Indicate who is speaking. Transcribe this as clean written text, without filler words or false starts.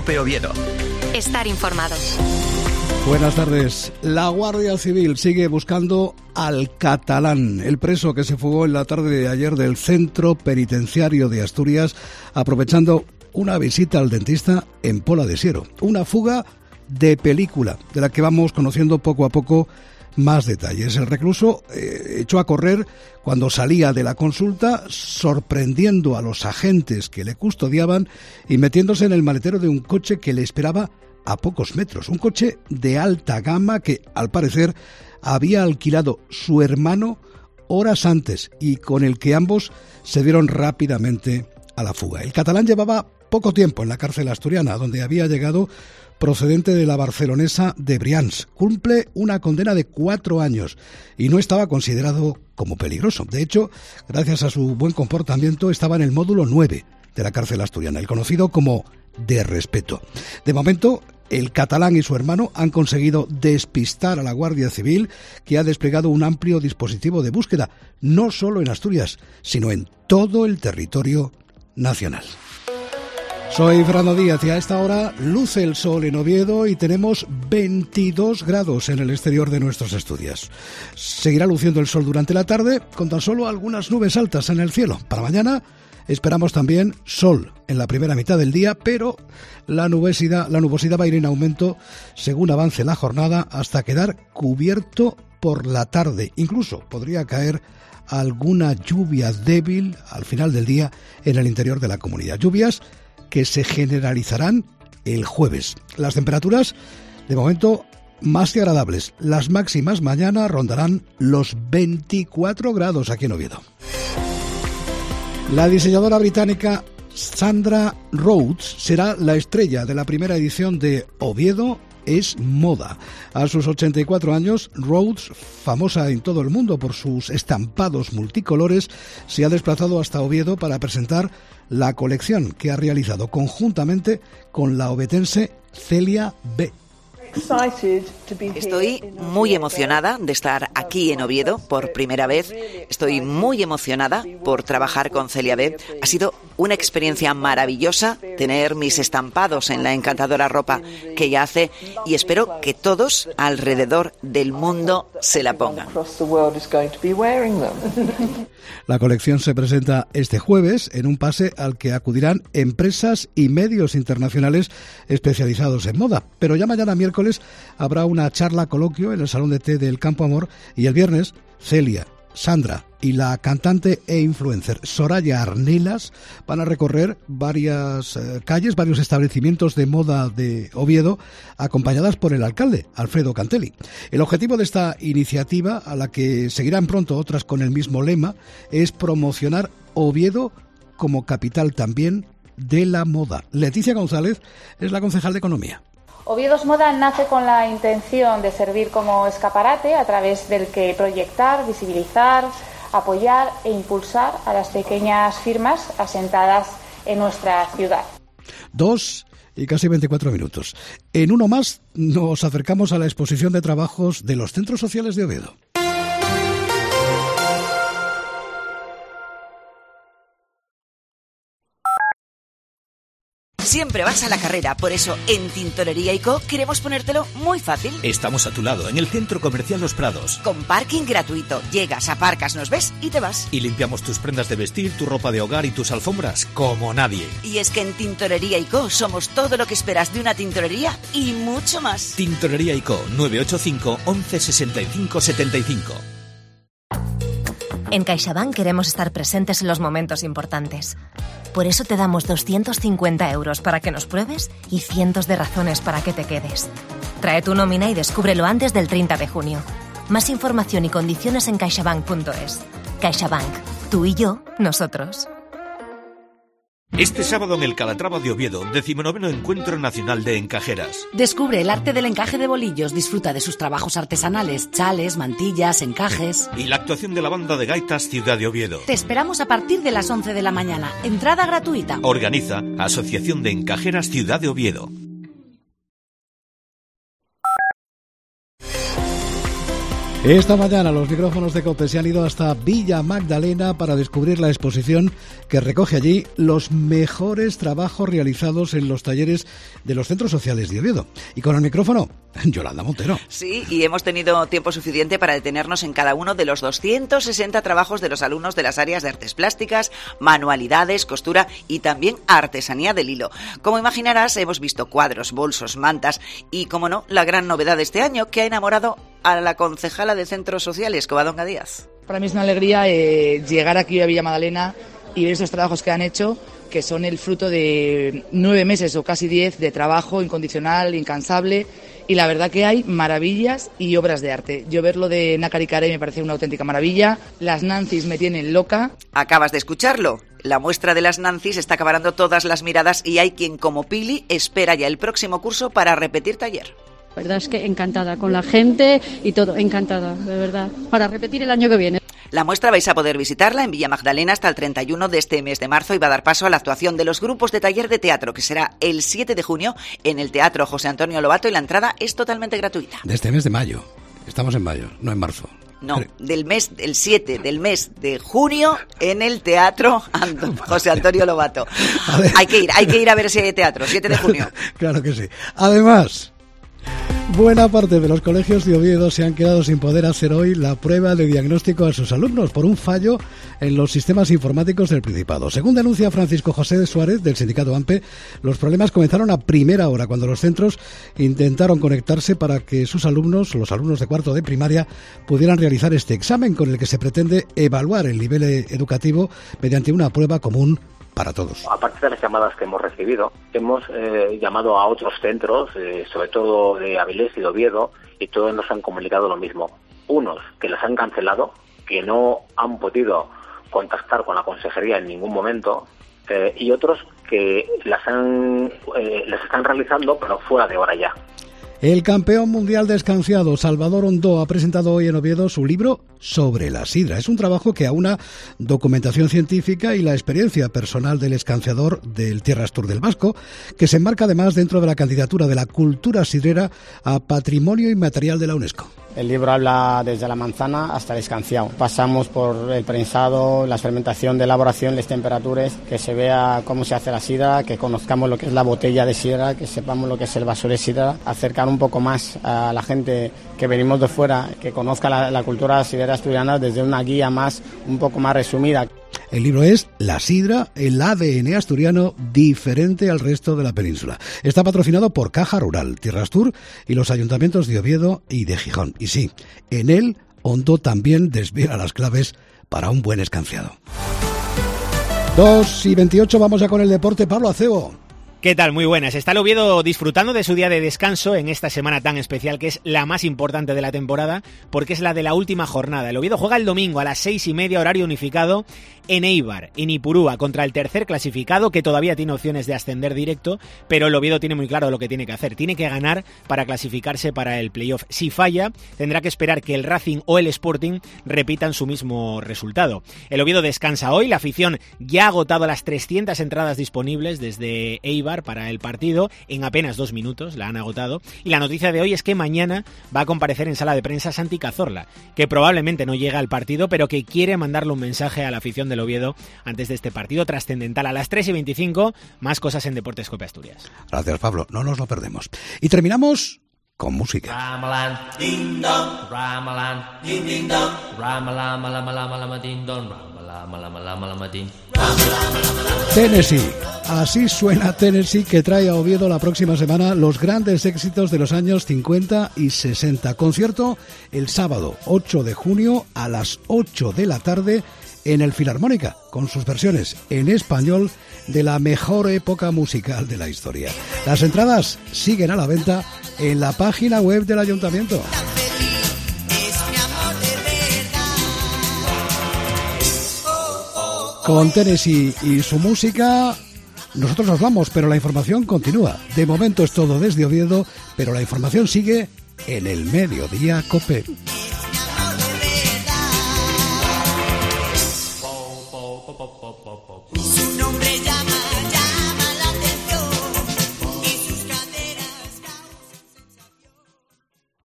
Speaker 1: Cope Oviedo.
Speaker 2: Estar informado.
Speaker 3: Buenas tardes. La Guardia Civil sigue buscando al catalán, el preso que se fugó en la tarde de ayer del Centro Penitenciario de Asturias, aprovechando una visita al dentista en Pola de Siero. Una fuga de película, de la que vamos conociendo poco a poco más detalles. El recluso echó a correr cuando salía de la consulta, sorprendiendo a los agentes que le custodiaban y metiéndose en el maletero de un coche que le esperaba a pocos metros. Un coche de alta gama que, al parecer, había alquilado su hermano horas antes y con el que ambos se dieron rápidamente a la fuga. El catalán llevaba poco tiempo en la cárcel asturiana, donde había llegado procedente de la barcelonesa de Brians. Cumple una condena de 4 años y no estaba considerado como peligroso. De hecho, gracias a su buen comportamiento, estaba en el módulo 9 de la cárcel asturiana, el conocido como de respeto. De momento, el catalán y su hermano han conseguido despistar a la Guardia Civil, que ha desplegado un amplio dispositivo de búsqueda, no solo en Asturias, sino en todo el territorio nacional. Soy Fernando Díaz y a esta hora luce el sol en Oviedo y tenemos 22 grados en el exterior de nuestros estudios. Seguirá luciendo el sol durante la tarde con tan solo algunas nubes altas en el cielo. Para mañana esperamos también sol en la primera mitad del día, pero la nubosidad va a ir en aumento según avance la jornada hasta quedar cubierto por la tarde. Incluso podría caer alguna lluvia débil al final del día en el interior de la comunidad. Lluvias que se generalizarán el jueves. Las temperaturas, de momento, más que agradables. Las máximas mañana rondarán los 24 grados aquí en Oviedo. La diseñadora británica Sandra Rhodes será la estrella de la primera edición de Oviedo es moda. A sus 84 años, Rhodes, famosa en todo el mundo por sus estampados multicolores, se ha desplazado hasta Oviedo para presentar la colección que ha realizado conjuntamente con la ovetense Celia B.
Speaker 4: Estoy muy emocionada de estar aquí en Oviedo por primera vez. Estoy muy emocionada por trabajar con Celia B. Ha sido una experiencia maravillosa tener mis estampados en la encantadora ropa que ella hace y espero que todos alrededor del mundo se la pongan.
Speaker 3: La colección se presenta este jueves en un pase al que acudirán empresas y medios internacionales especializados en moda. Pero ya mañana miércoles habrá una charla coloquio en el Salón de Té del Campo Amor y el viernes Celia, Sandra y la cantante e influencer Soraya Arnelas van a recorrer varias calles, varios establecimientos de moda de Oviedo, acompañadas por el alcalde, Alfredo Cantelli. El objetivo de esta iniciativa, a la que seguirán pronto otras con el mismo lema, es promocionar Oviedo como capital también de la moda. Leticia González es la concejal de Economía.
Speaker 5: Oviedo es Moda nace con la intención de servir como escaparate a través del que proyectar, visibilizar, apoyar e impulsar a las pequeñas firmas asentadas en nuestra ciudad.
Speaker 3: 2 y casi 24 minutos. En uno más nos acercamos a la exposición de trabajos de los centros sociales de Oviedo.
Speaker 4: Siempre vas a la carrera, por eso en Tintorería y Co queremos ponértelo muy fácil.
Speaker 6: Estamos a tu lado, en el Centro Comercial Los Prados.
Speaker 4: Con parking gratuito. Llegas, aparcas, nos ves y te vas.
Speaker 6: Y limpiamos tus prendas de vestir, tu ropa de hogar y tus alfombras como nadie.
Speaker 4: Y es que en Tintorería y Co somos todo lo que esperas de una tintorería y mucho más.
Speaker 6: Tintorería y Co, 985 11 65 75.
Speaker 2: En CaixaBank queremos estar presentes en los momentos importantes. Por eso te damos 250 euros para que nos pruebes y cientos de razones para que te quedes. Trae tu nómina y descúbrelo antes del 30 de junio. Más información y condiciones en caixabank.es. CaixaBank. Tú y yo, nosotros.
Speaker 6: Este sábado en el Calatrava de Oviedo, 19º Encuentro Nacional de Encajeras.
Speaker 7: Descubre el arte del encaje de bolillos, disfruta de sus trabajos artesanales, chales, mantillas, encajes.
Speaker 6: Y la actuación de la banda de gaitas Ciudad de Oviedo.
Speaker 7: Te esperamos a partir de las 11 de la mañana. Entrada gratuita.
Speaker 6: Organiza Asociación de Encajeras Ciudad de Oviedo.
Speaker 3: Esta mañana los micrófonos de COPE se han ido hasta Villa Magdalena para descubrir la exposición que recoge allí los mejores trabajos realizados en los talleres de los centros sociales de Oviedo. Y con el micrófono, Yolanda Montero.
Speaker 4: Sí, y hemos tenido tiempo suficiente para detenernos en cada uno de los 260 trabajos de los alumnos de las áreas de artes plásticas, manualidades, costura y también artesanía del hilo. Como imaginarás, hemos visto cuadros, bolsos, mantas y, como no, la gran novedad de este año que ha enamorado a la concejala de Centros Sociales, Covadonga Díaz.
Speaker 1: Para mí es una alegría llegar aquí a Villa Magdalena y ver estos trabajos que han hecho, que son el fruto de 9 meses o casi 10 de trabajo incondicional, incansable, y la verdad que hay maravillas y obras de arte. Yo verlo de Nácar y Carey me parece una auténtica maravilla. Las Nancys me tienen loca.
Speaker 4: Acabas de escucharlo. La muestra de las Nancys está acaparando todas las miradas y hay quien, como Pili, espera ya el próximo curso para repetir taller.
Speaker 8: La verdad es que encantada con la gente y todo, encantada, de verdad, para repetir el año que viene.
Speaker 4: La muestra vais a poder visitarla en Villa Magdalena hasta el 31 de este mes de marzo y va a dar paso a la actuación de los grupos de taller de teatro, que será el 7 de junio en el Teatro José Antonio Lobato, y la entrada es totalmente gratuita.
Speaker 3: De este mes de mayo. Estamos en mayo, no en marzo.
Speaker 4: No, el 7 del mes de junio en el Teatro José Antonio Lobato. Hay que ir a ver ese teatro, 7 de junio.
Speaker 3: Claro que sí. Además, buena parte de los colegios de Oviedo se han quedado sin poder hacer hoy la prueba de diagnóstico a sus alumnos por un fallo en los sistemas informáticos del Principado. Según denuncia Francisco José de Suárez, del sindicato AMPE, los problemas comenzaron a primera hora, cuando los centros intentaron conectarse para que sus alumnos, los alumnos de cuarto de primaria, pudieran realizar este examen con el que se pretende evaluar el nivel educativo mediante una prueba común para todos.
Speaker 9: Aparte de las llamadas que hemos recibido, hemos llamado a otros centros, sobre todo de Avilés y de Oviedo, y todos nos han comunicado lo mismo. Unos que las han cancelado, que no han podido contactar con la consejería en ningún momento, y otros que las están realizando, pero fuera de hora ya.
Speaker 3: El campeón mundial de escanciado, Salvador Ondó, ha presentado hoy en Oviedo su libro sobre la sidra. Es un trabajo que aúna documentación científica y la experiencia personal del escanciador del Tierras Tour del Vasco, que se enmarca además dentro de la candidatura de la cultura sidrera a Patrimonio Inmaterial de la UNESCO.
Speaker 10: El libro habla desde la manzana hasta el escanciado. Pasamos por el prensado, la fermentación de elaboración, las temperaturas, que se vea cómo se hace la sidra, que conozcamos lo que es la botella de sidra, que sepamos lo que es el vaso de sidra, acercar un poco más a la gente que venimos de fuera, que conozca la cultura sidrera asturiana desde una guía un poco más resumida.
Speaker 3: El libro es La sidra, el ADN asturiano diferente al resto de la península. Está patrocinado por Caja Rural, Tierras Tour y los ayuntamientos de Oviedo y de Gijón. Y sí, en él Ondó también desvela las claves para un buen escanciado. 2:28, vamos ya con el deporte. Pablo Acebo.
Speaker 11: ¿Qué tal? Muy buenas. Está el Oviedo disfrutando de su día de descanso en esta semana tan especial, que es la más importante de la temporada, porque es la de la última jornada. El Oviedo juega el domingo a las 6:30, horario unificado, en Eibar, en Ipurúa, contra el tercer clasificado, que todavía tiene opciones de ascender directo, pero el Oviedo tiene muy claro lo que tiene que hacer. Tiene que ganar para clasificarse para el playoff. Si falla, tendrá que esperar que el Racing o el Sporting repitan su mismo resultado. El Oviedo descansa hoy. La afición ya ha agotado las 300 entradas disponibles desde Eibar para el partido. En apenas 2 minutos la han agotado. Y la noticia de hoy es que mañana va a comparecer en sala de prensa Santi Cazorla, que probablemente no llega al partido, pero que quiere mandarle un mensaje a la afición del Oviedo antes de este partido trascendental. A las 3:25, más cosas en Deportes COPE Asturias.
Speaker 3: Gracias, Pablo, no nos lo perdemos. Y terminamos con música.
Speaker 12: Ramalan, ding dong, Ramalan, ding ding dong, Ramalan, malama, ding dong, Ramalan, ding.
Speaker 3: Tennessee. Así suena Tennessee, que trae a Oviedo la próxima semana los grandes éxitos de los años 50 y 60. Concierto el sábado 8 de junio a las 8 de la tarde en el Filarmónica, con sus versiones en español de la mejor época musical de la historia. Las entradas siguen a la venta en la página web del Ayuntamiento. Con Tennessee y su música, nosotros nos vamos, pero la información continúa. De momento es todo desde Oviedo, pero la información sigue en el Mediodía COPE.